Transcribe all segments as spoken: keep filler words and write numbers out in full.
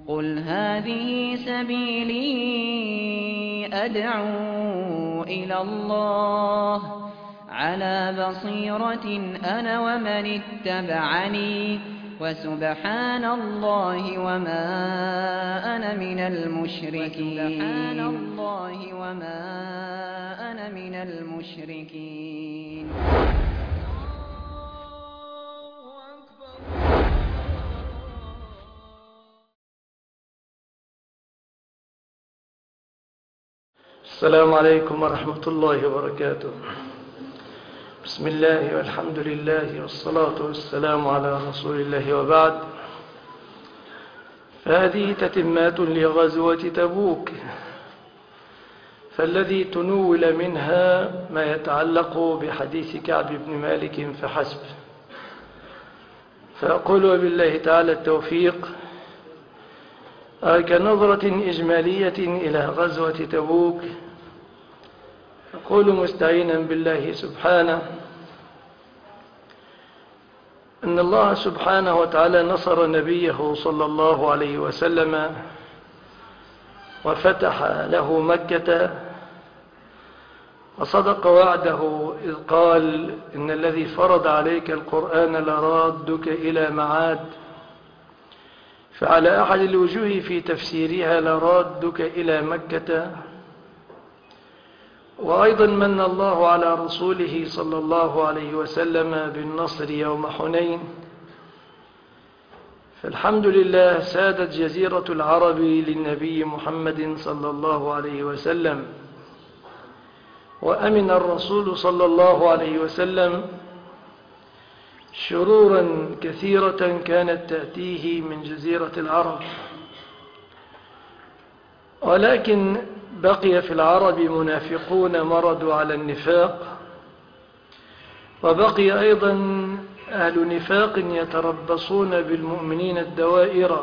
قُلْ هَٰذِهِ سَبِيلِي أَدْعُو إِلَى اللَّهِ عَلَىٰ بَصِيرَةٍ أَنَا وَمَنِ اتَّبَعَنِي وَسُبْحَانَ اللَّهِ وَمَا أَنَا مِنَ الْمُشْرِكِينَ. السلام عليكم ورحمة الله وبركاته. بسم الله والحمد لله والصلاة والسلام على رسول الله، وبعد، فهذه تتمات لغزوة تبوك، فالذي تنول منها ما يتعلق بحديث كعب بن مالك فحسب. فأقول وبالله تعالى التوفيق، كنظرة إجمالية إلى غزوة تبوك، أقول مستعينا بالله سبحانه أن الله سبحانه وتعالى نصر نبيه صلى الله عليه وسلم وفتح له مكة، وصدق وعده إذ قال إن الذي فرض عليك القرآن لرادك إلى معاد. فعلى أحد الوجوه في تفسيرها لرادك إلى مكة. وأيضا من الله على رسوله صلى الله عليه وسلم بالنصر يوم حنين. فالحمد لله سادت جزيرة العرب للنبي محمد صلى الله عليه وسلم، وأمن الرسول صلى الله عليه وسلم شرورا كثيرة كانت تأتيه من جزيرة العرب. ولكن بقي في العرب منافقون مردوا على النفاق، وبقي أيضا أهل نفاق يتربصون بالمؤمنين الدوائر،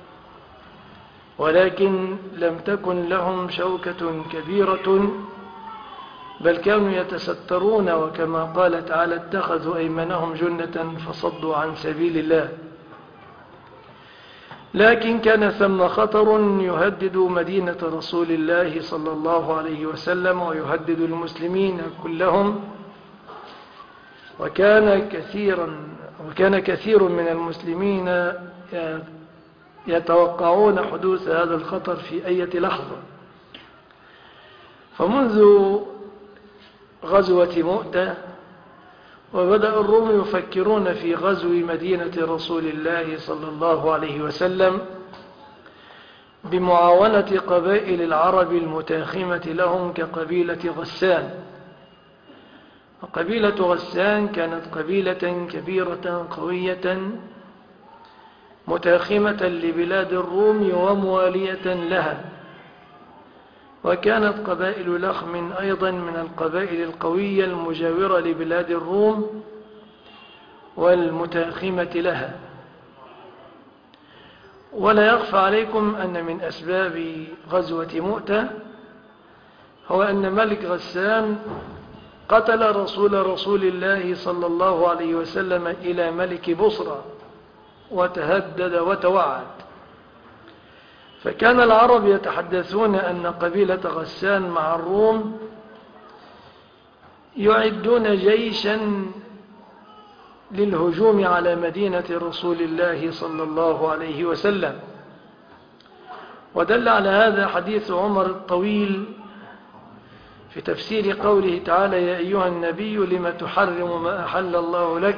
ولكن لم تكن لهم شوكة كبيرة، بل كانوا يتسترون، وكما قال تعالى اتخذوا أيمانهم جنة فصدوا عن سبيل الله. لكن كان ثم خطر يهدد مدينة رسول الله صلى الله عليه وسلم ويهدد المسلمين كلهم، وكان كثيرا وكان كثير من المسلمين يتوقعون حدوث هذا الخطر في أي لحظة. فمنذ غزوة مؤتة وبدأ الروم يفكرون في غزو مدينة رسول الله صلى الله عليه وسلم بمعاونة قبائل العرب المتاخمة لهم كقبيلة غسان. وقبيلة غسان كانت قبيلة كبيرة قوية متاخمة لبلاد الروم وموالية لها، وكانت قبائل لخم أيضا من القبائل القوية المجاورة لبلاد الروم والمتاخمة لها. ولا يخفى عليكم أن من أسباب غزوة مؤتة هو أن ملك غسان قتل رسول رسول الله صلى الله عليه وسلم إلى ملك بصرى، وتهدد وتوعد. فكان العرب يتحدثون أن قبيلة غسان مع الروم يعدون جيشا للهجوم على مدينة رسول الله صلى الله عليه وسلم. ودل على هذا حديث عمر الطويل في تفسير قوله تعالى يا أيها النبي لم تحرم ما أحل الله لك،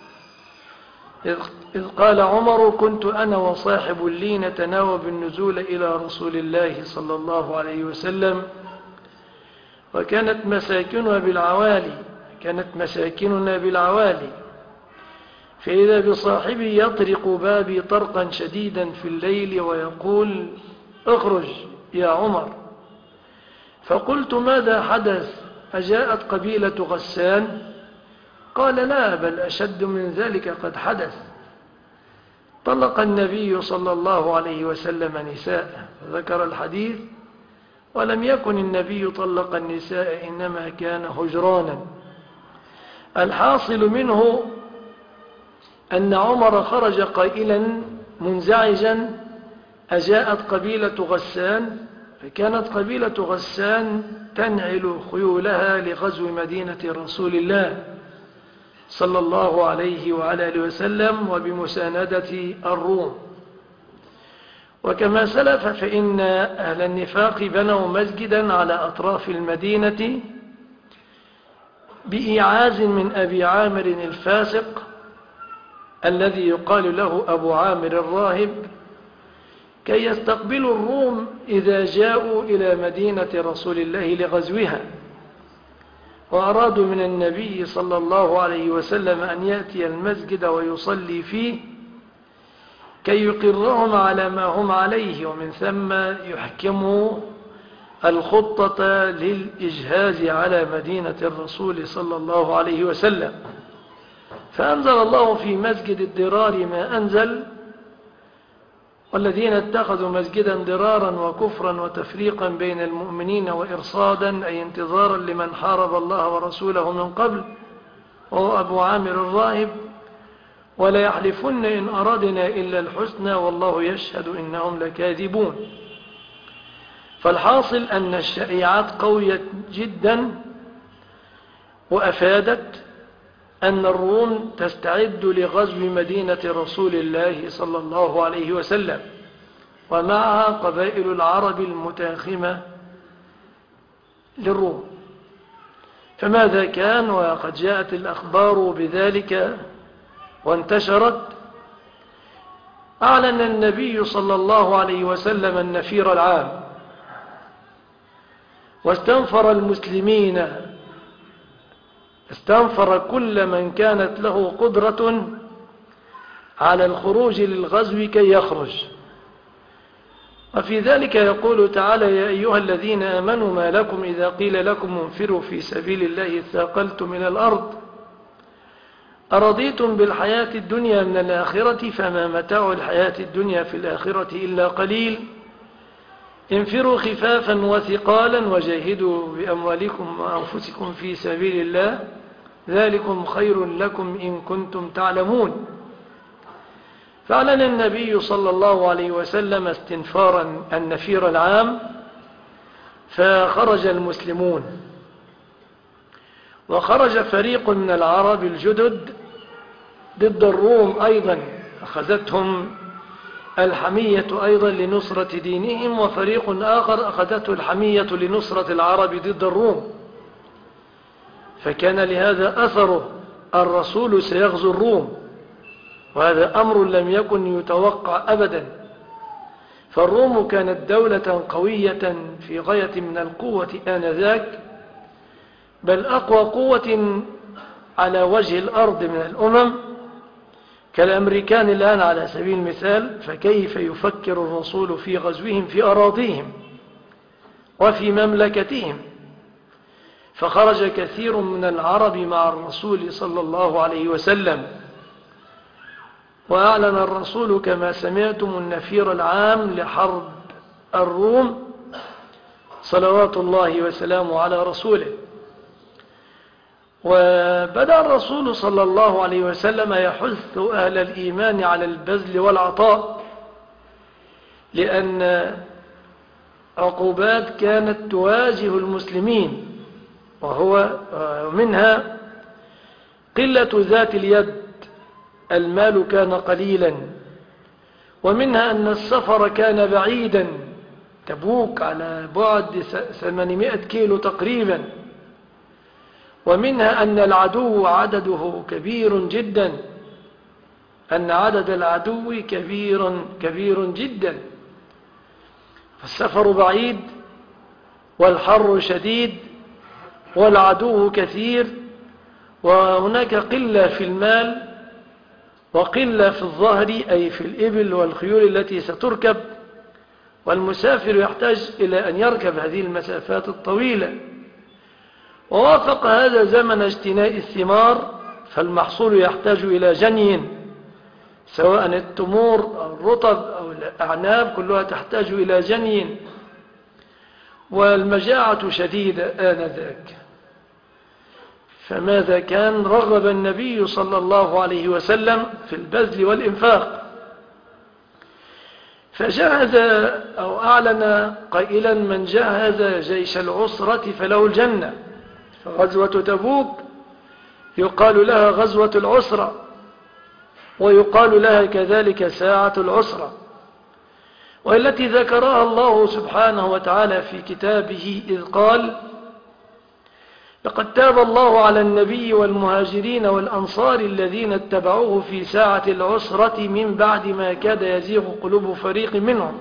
إذ قال عمر كنت أنا وصاحب لي نتناوب النزول إلى رسول الله صلى الله عليه وسلم، وكانت مساكننا بالعوالي كانت مساكننا بالعوالي فإذا بصاحبي يطرق بابي طرقا شديدا في الليل ويقول اخرج يا عمر. فقلت ماذا حدث؟ أجاءت قبيلة غسان؟ قال لا، بل أشد من ذلك قد حدث. طلق النبي صلى الله عليه وسلم نساء، ذكر الحديث، ولم يكن النبي طلق النساء، إنما كان هجرانا. الحاصل منه أن عمر خرج قائلا منزعجا أجاءت قبيلة غسان، فكانت قبيلة غسان تنعل خيولها لغزو مدينة رسول الله صلى الله عليه وعلى آله وسلم وبمساندة الروم. وكما سلف فإن أهل النفاق بنوا مسجدا على أطراف المدينة بإيعاز من أبي عامر الفاسق الذي يقال له أبو عامر الراهب، كي يستقبلوا الروم إذا جاءوا إلى مدينة رسول الله لغزوها، وأرادوا من النبي صلى الله عليه وسلم أن يأتي المسجد ويصلي فيه كي يقرهم على ما هم عليه، ومن ثم يحكموا الخطة للإجهاز على مدينة الرسول صلى الله عليه وسلم. فأنزل الله في مسجد الضرار ما أنزل: والذين اتخذوا مسجدا ضرارا وكفرا وتفريقا بين المؤمنين وإرصادا، أي انتظارا لمن حارب الله ورسوله من قبل، وهو أبو عامر الراهب: ولا يحلفن إن أرادنا إلا الحسنى والله يشهد إنهم لكاذبون. فالحاصل أن الشريعات قوية جدا، وأفادت أن الروم تستعد لغزو مدينة رسول الله صلى الله عليه وسلم، ومعها قبائل العرب المتاخمة للروم. فماذا كان؟ وقد جاءت الأخبار بذلك وانتشرت. أعلن النبي صلى الله عليه وسلم النفير العام، واستنفر المسلمين، استنفر كل من كانت له قدرة على الخروج للغزو كي يخرج. وفي ذلك يقول تعالى: يا أيها الذين آمنوا ما لكم إذا قيل لكم انفروا في سبيل الله اثاقلتم من الأرض أرضيتم بالحياة الدنيا من الآخرة فما متاع الحياة الدنيا في الآخرة إلا قليل انفروا خفافا وثقالا وجاهدوا بأموالكم وأنفسكم في سبيل الله ذلكم خير لكم إن كنتم تعلمون. فأعلن النبي صلى الله عليه وسلم استنفارا النفير العام، فخرج المسلمون، وخرج فريق من العرب الجدد ضد الروم أيضا، أخذتهم الحمية أيضا لنصرة دينهم، وفريق آخر أخذته الحمية لنصرة العرب ضد الروم. فكان لهذا أثره، الرسول سيغزو الروم، وهذا أمر لم يكن يتوقع أبدا. فالروم كانت دولة قوية في غاية من القوة آنذاك، بل أقوى قوة على وجه الأرض من الأمم، كالأمريكان الآن على سبيل المثال. فكيف يفكر الرسول في غزوهم في أراضيهم وفي مملكتهم؟ فخرج كثير من العرب مع الرسول صلى الله عليه وسلم، وأعلن الرسول كما سمعتم النفير العام لحرب الروم صلوات الله وسلامه على رسوله. وبدأ الرسول صلى الله عليه وسلم يحث أهل الإيمان على البذل والعطاء، لأن عقوبات كانت تواجه المسلمين، وهو منها قلة ذات اليد، المال كان قليلا، ومنها أن السفر كان بعيدا، تبوك على بعد ثمانمائة كيلو تقريبا، ومنها أن العدو عدده كبير جدا، أن عدد العدو كبير كبير جدا، فالسفر بعيد والحر شديد والعدو كثير، وهناك قلة في المال وقلة في الظهر أي في الإبل والخيول التي ستركب، والمسافر يحتاج إلى أن يركب هذه المسافات الطويلة. ووافق هذا زمن اجتناء الثمار، فالمحصول يحتاج إلى جني، سواء التمور أو الرطب أو الأعناب كلها تحتاج إلى جني، والمجاعة شديدة آنذاك. فماذا كان؟ رغب النبي صلى الله عليه وسلم في البذل والإنفاق، فجهز أو أعلن قائلا: من جهز جيش العسرة فله الجنة. فغزوة تبوك يقال لها غزوة العسرة، ويقال لها كذلك ساعة العسرة، والتي ذكرها الله سبحانه وتعالى في كتابه إذ قال: لقد تاب الله على النبي والمهاجرين والأنصار الذين اتبعوه في ساعة العسرة من بعد ما كاد يزيغ قلوب فريق منهم.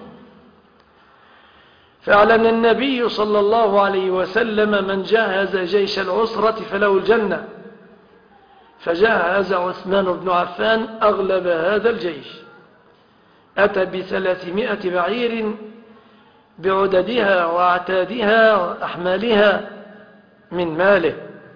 فأعلن النبي صلى الله عليه وسلم: من جهز جيش العسرة فله الجنة. فجهز عثمان بن عفان أغلب هذا الجيش، أتى بثلاثمائة بعير بعددها وأعتادها وأحمالها من ماله،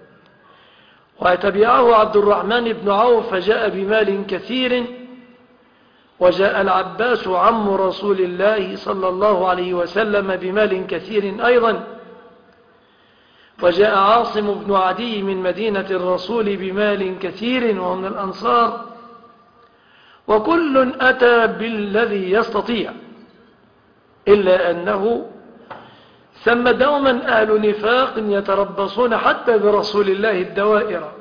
وتبعه عبد الرحمن بن عوف فجاء بمال كثير، وجاء العباس عم رسول الله صلى الله عليه وسلم بمال كثير أيضا، وجاء عاصم بن عدي من مدينة الرسول بمال كثير وهو من الأنصار، وكل أتى بالذي يستطيع، إلا أنه ثم دوما أهل نفاق يتربصون حتى برسول الله الدوائر.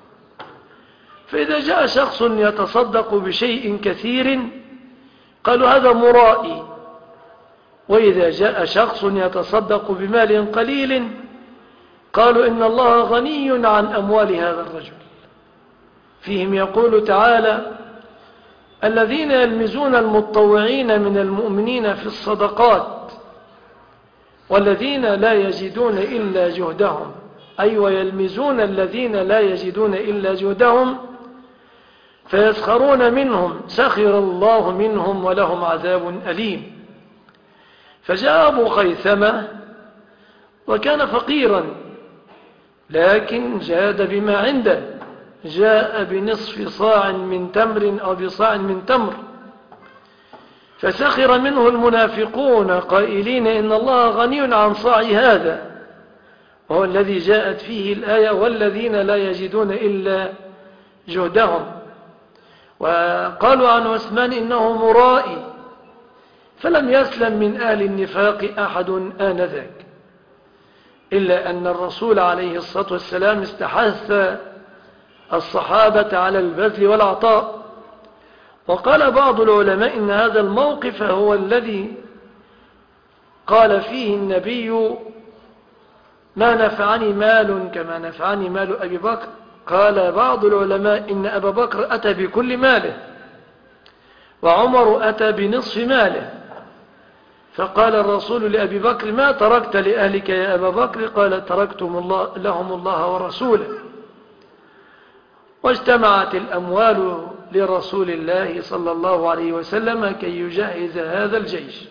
فإذا جاء شخص يتصدق بشيء كثير قالوا هذا مرائي، وإذا جاء شخص يتصدق بمال قليل قالوا إن الله غني عن أموال هذا الرجل. فيهم يقول تعالى: الذين يلمزون المتطوعين من المؤمنين في الصدقات والذين لا يجدون إلا جهدهم، أي ويلمزون الذين لا يجدون إلا جهدهم فيسخرون منهم سخر الله منهم ولهم عذاب أليم. فجاء أبو خيثمة وكان فقيرا لكن جاد بما عنده، جاء بنصف صاع من تمر أو بصاع من تمر، فسخر منه المنافقون قائلين إن الله غني عن صاع هذا، وهو الذي جاءت فيه الآية: والذين لا يجدون إلا جهدهم. وقالوا عن عثمان إنه مرائي، فلم يسلم من أهل النفاق أحد آنذاك، إلا أن الرسول عليه الصلاة والسلام استحث الصحابة على البذل والعطاء. وقال بعض العلماء إن هذا الموقف هو الذي قال فيه النبي: ما نفعني مال كما نفعني مال أبي بكر. قال بعض العلماء إن أبا بكر أتى بكل ماله، وعمر أتى بنصف ماله. فقال الرسول لأبي بكر: ما تركت لأهلك يا أبا بكر؟ قال: تركتم الله لهم الله ورسوله. واجتمعت الأموال لرسول الله صلى الله عليه وسلم كي يجهز هذا الجيش،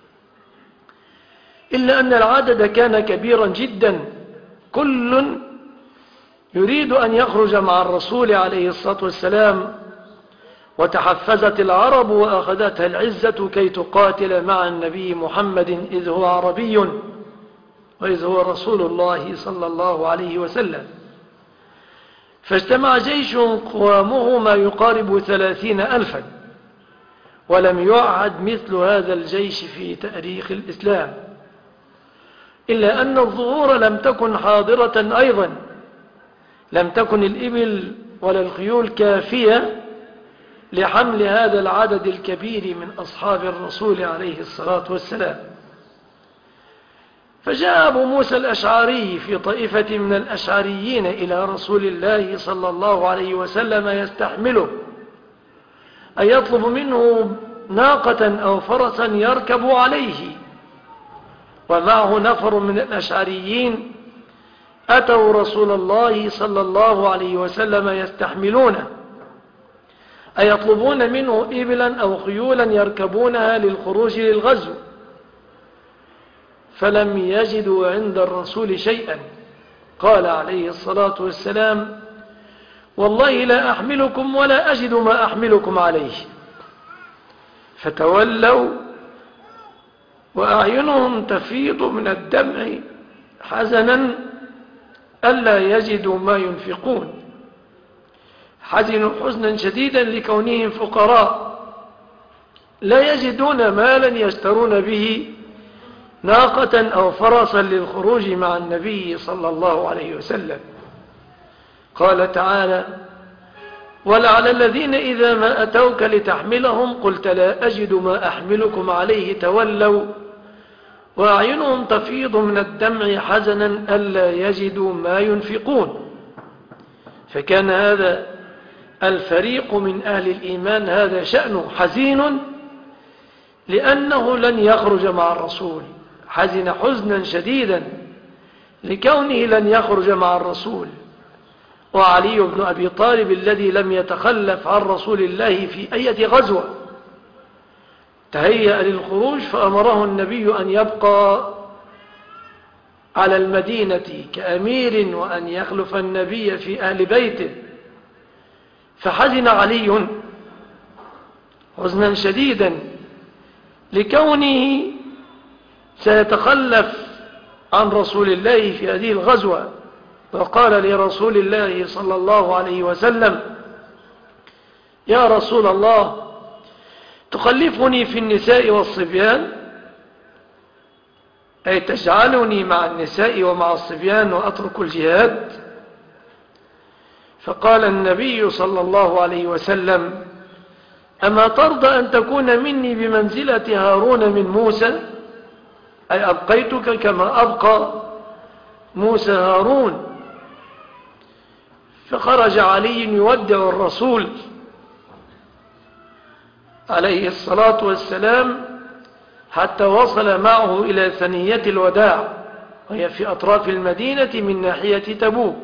إلا أن العدد كان كبيرا جدا، كل يريد أن يخرج مع الرسول عليه الصلاة والسلام، وتحفزت العرب وأخذتها العزة كي تقاتل مع النبي محمد إذ هو عربي وإذ هو رسول الله صلى الله عليه وسلم. فاجتمع جيش قوامه ما يقارب ثلاثين ألفا، ولم يعهد مثل هذا الجيش في تاريخ الإسلام، إلا أن الظهور لم تكن حاضرة أيضا، لم تكن الإبل ولا الخيول كافية لحمل هذا العدد الكبير من أصحاب الرسول عليه الصلاة والسلام. فجاء أبو موسى الأشعري في طائفة من الأشعريين إلى رسول الله صلى الله عليه وسلم يستحمله، أن يطلب منه ناقة أو فرسا يركب عليه، ومعه نفر من الأشعريين أتوا رسول الله صلى الله عليه وسلم يستحملونه، أي يطلبون منه إبلا أو خيولا يركبونها للخروج للغزو. فلم يجدوا عند الرسول شيئا، قال عليه الصلاة والسلام: والله لا أحملكم ولا أجد ما أحملكم عليه. فتولوا وأعينهم تفيض من الدمع حزنا ألا يجدوا ما ينفقون، حزنوا حزنا شديدا لكونهم فقراء. لا يجدون مالا يشترون به ناقة أو فرسا للخروج مع النبي صلى الله عليه وسلم. قال تعالى: ولعلى الذين إذا ما أتوك لتحملهم قلت لا أجد ما أحملكم عليه تولوا وأعينهم تفيض من الدمع حزنا ألا يجدوا ما ينفقون. فكان هذا الفريق من أهل الإيمان هذا شأنه حزين لأنه لن يخرج مع الرسول، حزن حزنا شديدا لكونه لن يخرج مع الرسول. وعلي بن أبي طالب الذي لم يتخلف عن رسول الله في أي غزوة تهيأ للخروج، فأمره النبي أن يبقى على المدينة كأمير وأن يخلف النبي في أهل بيته. فحزن علي حزنا شديدا لكونه سيتخلف عن رسول الله في هذه الغزوة، وقال لرسول الله صلى الله عليه وسلم: يا رسول الله، تخلفني في النساء والصبيان، أي تجعلني مع النساء ومع الصبيان وأترك الجهاد؟ فقال النبي صلى الله عليه وسلم: أما ترضى أن تكون مني بمنزلة هارون من موسى؟ أي أبقيتك كما أبقى موسى هارون. فخرج علي يودع الرسول عليه الصلاة والسلام حتى وصل معه إلى ثنية الوداع، وهي في أطراف المدينة من ناحية تبوك.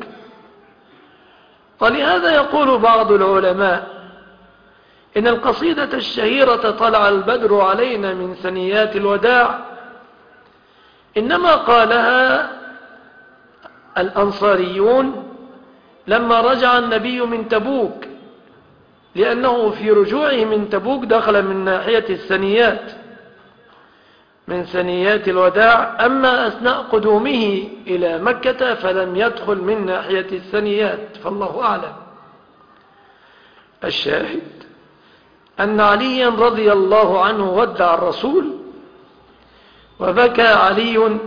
ولهذا يقول بعض العلماء إن القصيدة الشهيرة طلع البدر علينا من ثنيات الوداع إنما قالها الأنصاريون لما رجع النبي من تبوك، لأنه في رجوعه من تبوك دخل من ناحية الثنيات من ثنيات الوداع، أما أثناء قدومه إلى مكة فلم يدخل من ناحية الثنيات، فالله أعلم. الشاهد أن عليا رضي الله عنه ودع الرسول، وبكى علي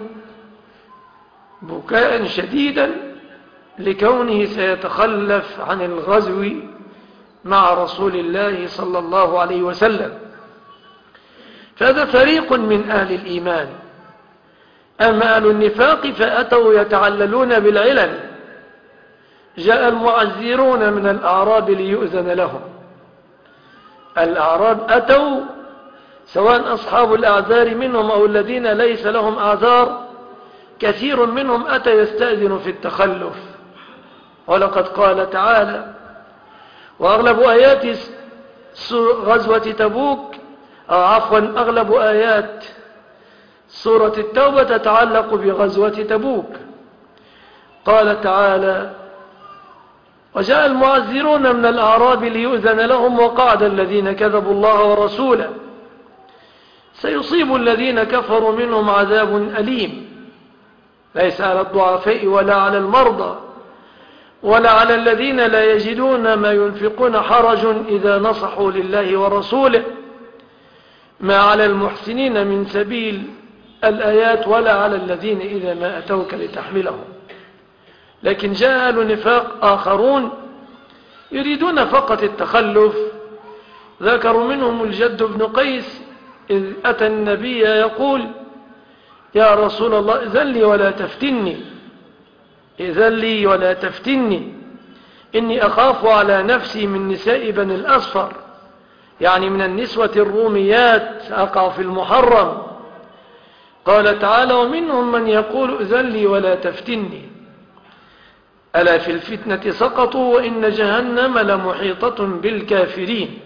بكاء شديدا لكونه سيتخلف عن الغزو مع رسول الله صلى الله عليه وسلم. فهذا فريق من أهل الإيمان. أما أهل النفاق فأتوا يتعللون بالعلل. جاء المعذرون من الأعراب ليؤذن لهم. الأعراب أتوا سواء أصحاب الأعذار منهم أو الذين ليس لهم أعذار، كثير منهم أتى يستأذن في التخلف. ولقد قال تعالى: وأغلب آيات غزوة تبوك أو عفوا أغلب آيات سورة التوبة تتعلق بغزوة تبوك. قال تعالى: وجاء المعذرون من الأعراب ليؤذن لهم وقعد الذين كذبوا الله ورسوله سيصيب الذين كفروا منهم عذاب أليم ليس على الضعفاء ولا على المرضى ولا على الذين لا يجدون ما ينفقون حرج إذا نصحوا لله ورسوله ما على المحسنين من سبيل الآيات ولا على الذين إذا ما أتوك لتحملهم. لكن جاء أهل نفاق آخرون يريدون فقط التخلف. ذكروا منهم الجد بن قيس إذ أتى النبي يقول: يا رسول الله إذن لي ولا تفتني إذن لي ولا تفتني إني أخاف على نفسي من نساء بني الأصفر، يعني من النسوة الروميات أقع في المحرم. قال تعالى: ومنهم من يقول إذن لي ولا تفتني ألا في الفتنة سقطوا وإن جهنم لمحيطة بالكافرين.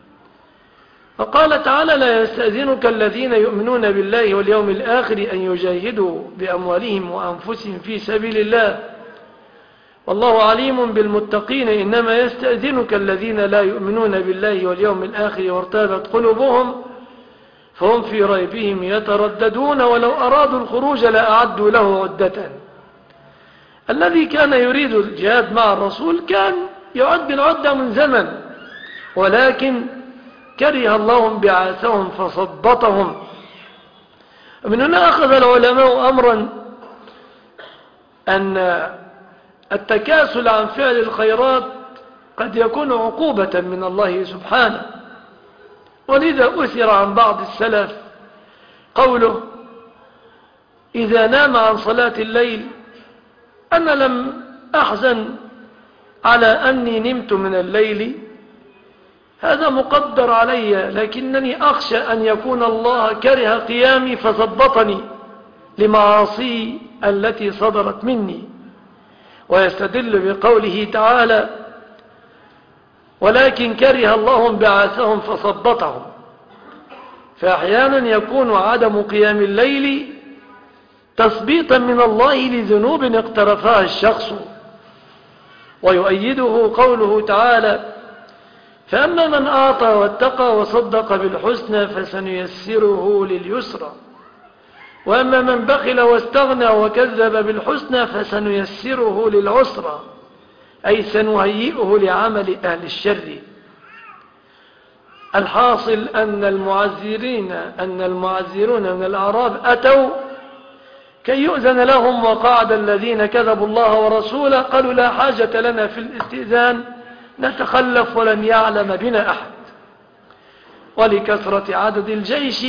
فقال تعالى: لا يستأذنك الذين يؤمنون بالله واليوم الآخر أن يجاهدوا بأموالهم وأنفسهم في سبيل الله والله عليم بالمتقين، إنما يستأذنك الذين لا يؤمنون بالله واليوم الآخر وارتابت قلوبهم فهم في ريبهم يترددون ولو أرادوا الخروج لأعدوا له عدة. الذي كان يريد الجهاد مع الرسول كان يعد العدة من زمن، ولكن كره الله انبعاثهم فصبطهم. من هنا أخذ العلماء أمرا أن التكاسل عن فعل الخيرات قد يكون عقوبة من الله سبحانه، ولذا أثر عن بعض السلف قوله إذا نام عن صلاة الليل أنا لم أحزن على أني نمت من الليل، هذا مقدر علي، لكنني أخشى أن يكون الله كره قيامي فثبطني لمعاصي التي صدرت مني. ويستدل بقوله تعالى ولكن كره الله انبعاثهم فثبطهم. فأحيانا يكون عدم قيام الليل تثبيطا من الله لذنوب اقترفها الشخص. ويؤيده قوله تعالى فأما من أعطى واتقى وصدق بالحسنى فسنيسره لليسرى وأما من بخل واستغنى وكذب بالحسنى فسنيسره للعسرى، أي سنهيئه لعمل أهل الشر. الحاصل أن المعذرين أن المعذرون من الأعراب أتوا كي يؤذن لهم، وقعد الذين كذبوا الله ورسوله قالوا لا حاجة لنا في الاستئذان نتخلف ولن يعلم بنا أحد. ولكثرة عدد الجيش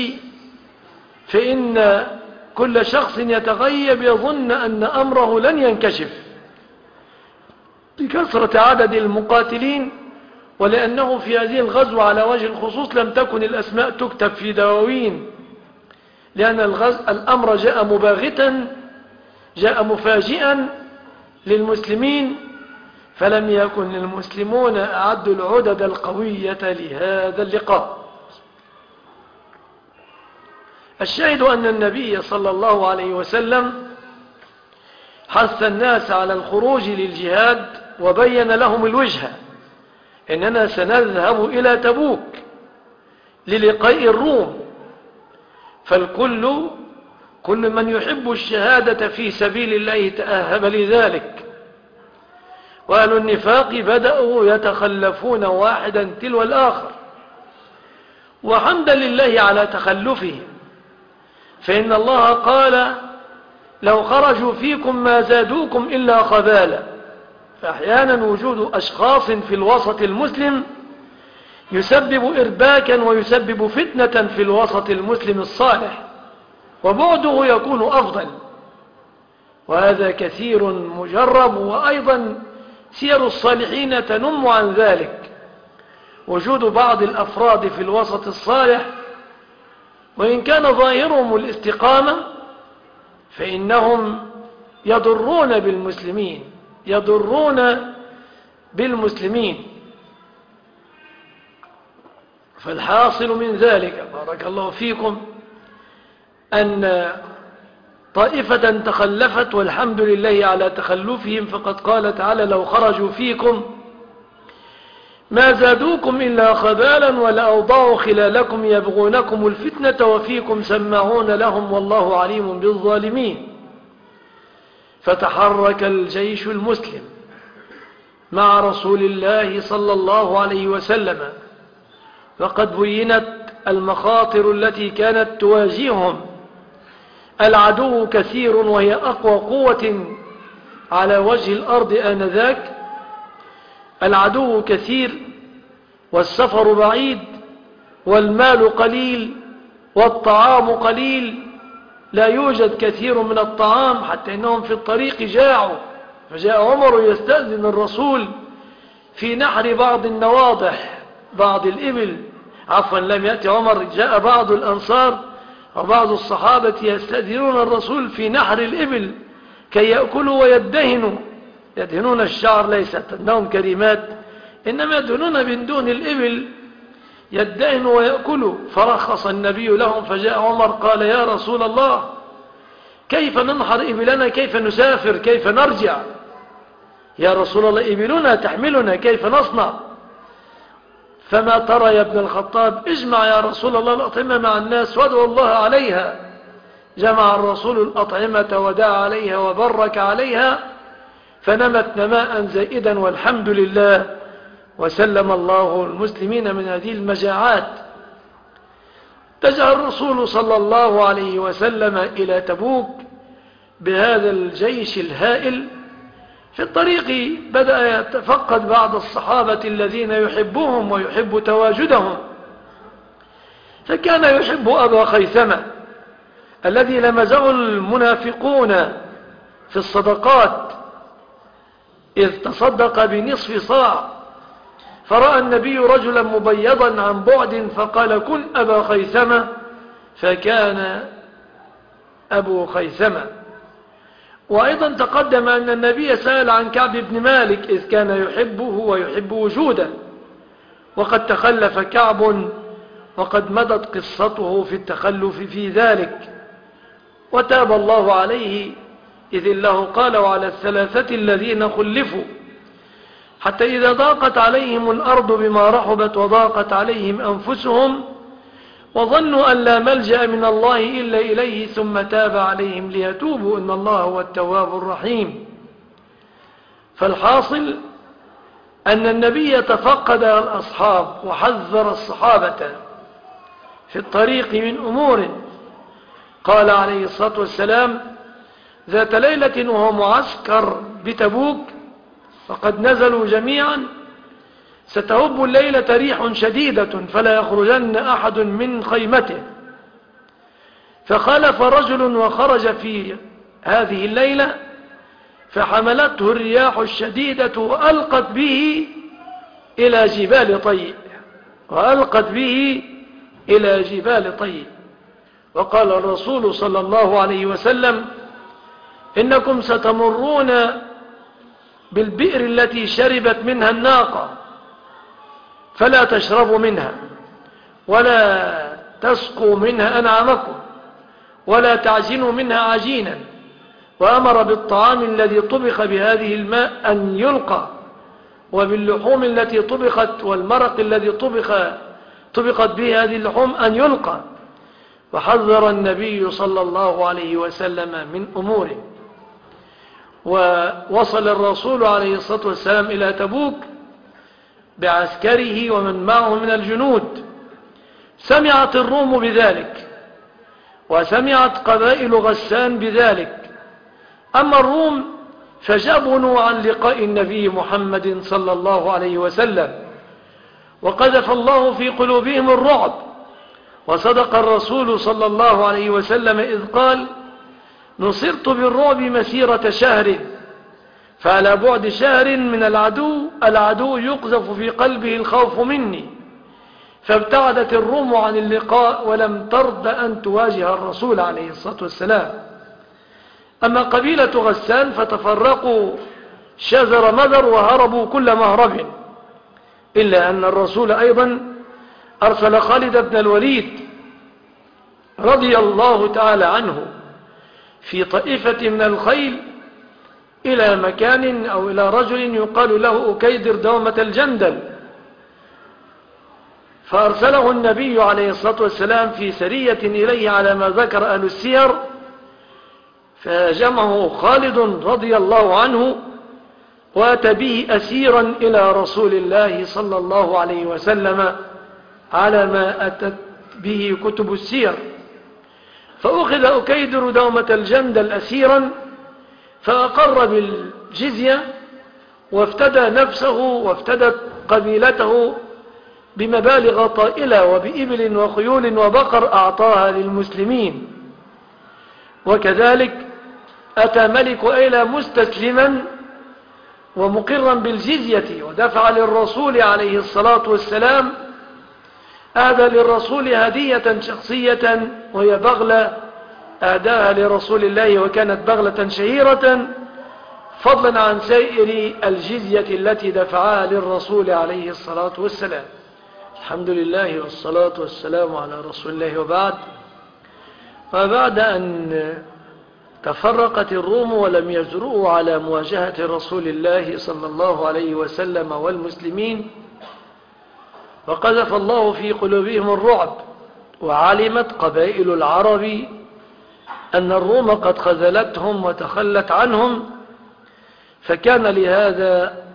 فإن كل شخص يتغيب يظن أن أمره لن ينكشف لكثرة عدد المقاتلين، ولأنه في هذه الغزوة على وجه الخصوص لم تكن الأسماء تكتب في دواوين، لأن الأمر جاء مباغتا جاء مفاجئا للمسلمين، فلم يكن المسلمون أعدوا العدد القوية لهذا اللقاء. الشاهد أن النبي صلى الله عليه وسلم حث الناس على الخروج للجهاد وبين لهم الوجهة، إننا سنذهب إلى تبوك للقاء الروم، فالكل كل من يحب الشهادة في سبيل الله تأهب لذلك. وأهل النفاق بدأوا يتخلفون واحدا تلو الآخر، وحمدا لله على تخلفهم، فإن الله قال لو خرجوا فيكم ما زادوكم إلا خبالا. فأحيانا وجود أشخاص في الوسط المسلم يسبب إرباكا ويسبب فتنة في الوسط المسلم الصالح، وبعده يكون أفضل، وهذا كثير مجرب. وأيضا سير الصالحين تنم عن ذلك، وجود بعض الأفراد في الوسط الصالح وإن كان ظاهرهم الاستقامة فإنهم يضرون بالمسلمين يضرون بالمسلمين فالحاصل من ذلك بارك الله فيكم أن طائفة تخلفت، والحمد لله على تخلفهم، فقد قال تعالى لو خرجوا فيكم ما زادوكم إلا خبالا ولأوضعوا خلالكم يبغونكم الفتنة وفيكم سماعون لهم والله عليم بالظالمين. فتحرك الجيش المسلم مع رسول الله صلى الله عليه وسلم، وقد بينت المخاطر التي كانت تواجههم. العدو كثير وهي أقوى قوة على وجه الأرض آنذاك، العدو كثير والسفر بعيد والمال قليل والطعام قليل، لا يوجد كثير من الطعام حتى إنهم في الطريق جاعوا، فجاء عمر يستأذن الرسول في نحر بعض النواضح بعض الإبل، عفوا لم يأتي عمر، جاء بعض الأنصار وبعض الصحابة يستأذنون الرسول في نحر الإبل كي يأكلوا ويدهنوا، يدهنون الشعر، ليست أنهم كريمات إنما يدهنون من دون الإبل يدهنوا ويأكلوا. فرخص النبي لهم، فجاء عمر قال يا رسول الله كيف ننحر إبلنا، كيف نسافر، كيف نرجع؟ يا رسول الله إبلنا تحملنا، كيف نصنع؟ فما ترى يا ابن الخطاب؟ اجمع يا رسول الله الأطعمة مع الناس وادعوا الله عليها. جمع الرسول الأطعمة ودعا عليها وبرك عليها، فنمت نماء زائدا والحمد لله. وسلم الله المسلمين من هذه المجاعات. اتجه الرسول صلى الله عليه وسلم إلى تبوك بهذا الجيش الهائل. في الطريق بدأ يتفقد بعض الصحابة الذين يحبهم ويحب تواجدهم، فكان يحب أبا خيثمة الذي لمزه المنافقون في الصدقات إذ تصدق بنصف صاع، فرأى النبي رجلا مبيضا عن بعد فقال: كن أبا خيثمة، فكان أبو خيثمة. وأيضا تقدم أن النبي سأل عن كعب بن مالك إذ كان يحبه ويحب وجوده، وقد تخلف كعب وقد مضت قصته في التخلف في ذلك، وتاب الله عليه إذ الله قال: وعلى الثلاثة الذين خلفوا حتى إذا ضاقت عليهم الأرض بما رحبت وضاقت عليهم أنفسهم وظنوا أن لا ملجأ من الله إلا إليه ثم تاب عليهم ليتوبوا إن الله هو التواب الرحيم. فالحاصل أن النبي تفقد الأصحاب وحذر الصحابة في الطريق من أمور. قال عليه الصلاة والسلام ذات ليلة وهو معسكر بتبوك وقد نزلوا جميعا: ستهب الليلة ريح شديدة فلا يخرجن أحد من خيمته. فخالف رجل وخرج في هذه الليلة فحملته الرياح الشديدة وألقت به إلى جبال طيء وألقت به إلى جبال طيء. وقال الرسول صلى الله عليه وسلم: إنكم ستمرون بالبئر التي شربت منها الناقة فلا تشربوا منها ولا تسقوا منها أنعامكم ولا تعجنوا منها عجينا، وأمر بالطعام الذي طبخ بهذه الماء أن يلقى، وباللحوم التي طبخت والمرق الذي طبخ طبخت به هذه اللحوم أن يلقى. وحذر النبي صلى الله عليه وسلم من أموره. ووصل الرسول عليه الصلاة والسلام إلى تبوك بعسكره ومن معه من الجنود. سمعت الروم بذلك وسمعت قبائل غسان بذلك. أما الروم فجبنوا عن لقاء النبي محمد صلى الله عليه وسلم، وقذف الله في قلوبهم الرعب. وصدق الرسول صلى الله عليه وسلم إذ قال: نصرت بالرعب مسيرة شهر، فعلى بعد شهر من العدو العدو يقذف في قلبه الخوف مني. فابتعدت الروم عن اللقاء ولم ترد أن تواجه الرسول عليه الصلاة والسلام. أما قبيلة غسان فتفرقوا شذر مذر وهربوا كل مهرب، إلا أن الرسول أيضا أرسل خالد بن الوليد رضي الله تعالى عنه في طائفة من الخيل إلى مكان أو إلى رجل يقال له أكيدر دومة الجندل، فأرسله النبي عليه الصلاة والسلام في سرية إليه على ما ذكر أهل السير، فجمعه خالد رضي الله عنه وأتى به أسيرا إلى رسول الله صلى الله عليه وسلم على ما أتت به كتب السير. فأخذ أكيدر دومة الجندل أسيرا فأقر بالجزية وافتدى نفسه وافتدت قبيلته بمبالغ طائلة وبإبل وخيول وبقر أعطاها للمسلمين. وكذلك أتى ملك أيلة مستسلما ومقرا بالجزية ودفع للرسول عليه الصلاة والسلام، أهدى للرسول هدية شخصية وهي بغلة أهداها لرسول الله، وكانت بغلة شهيرة فضلا عن سائر الجزية التي دفعها للرسول عليه الصلاة والسلام. الحمد لله والصلاة والسلام على رسول الله، وبعد. وبعد أن تفرقت الروم ولم يجرؤوا على مواجهة رسول الله صلى الله عليه وسلم والمسلمين، وقذف الله في قلوبهم الرعب، وعلمت قبائل العرب أن الروم قد خذلتهم وتخلت عنهم، فكان لهذا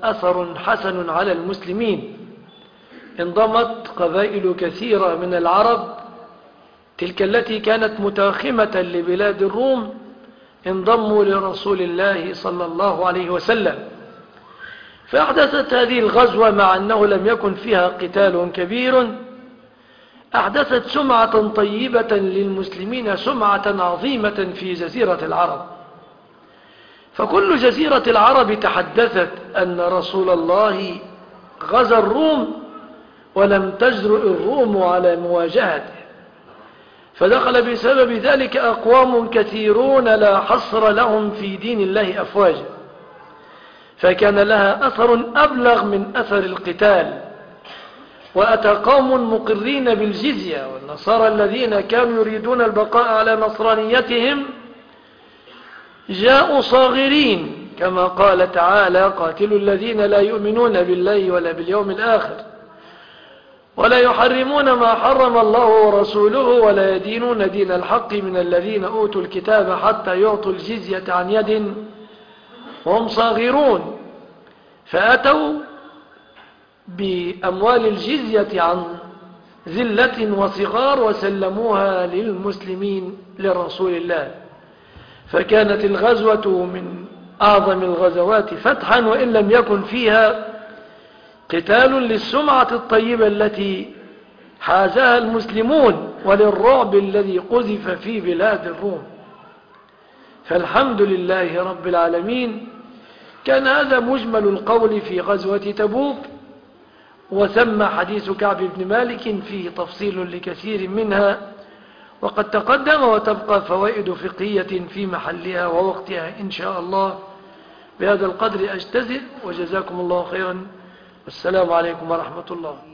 أثر حسن على المسلمين. انضمت قبائل كثيرة من العرب، تلك التي كانت متاخمة لبلاد الروم، انضموا لرسول الله صلى الله عليه وسلم. فأحدثت هذه الغزوة مع أنه لم يكن فيها قتال كبير، أحدثت سمعة طيبة للمسلمين، سمعة عظيمة في جزيرة العرب. فكل جزيرة العرب تحدثت أن رسول الله غزا الروم ولم تجرؤ الروم على مواجهته، فدخل بسبب ذلك أقوام كثيرون لا حصر لهم في دين الله أفواجا، فكان لها أثر أبلغ من أثر القتال. وأتى قوم مقرين بالجزية، والنصارى الذين كانوا يريدون البقاء على نصرانيتهم جاءوا صاغرين، كما قال تعالى: قاتلوا الذين لا يؤمنون بالله ولا باليوم الآخر ولا يحرمون ما حرم الله ورسوله ولا يدينون دين الحق من الذين أوتوا الكتاب حتى يعطوا الجزية عن يد وهم صاغرون. فأتوا بأموال الجزية عن ذلة وصغار وسلموها للمسلمين لرسول الله. فكانت الغزوة من أعظم الغزوات فتحا، وإن لم يكن فيها قتال، للسمعة الطيبة التي حازها المسلمون وللرعب الذي قذف في بلاد الروم. فالحمد لله رب العالمين. كان هذا مجمل القول في غزوة تبوك، وثم حديث كعب بن مالك فيه تفصيل لكثير منها، وقد تقدم، وتبقى فوائد فقهية في محلها ووقتها إن شاء الله. بهذا القدر أجتزئ، وجزاكم الله خيرا، والسلام عليكم ورحمة الله.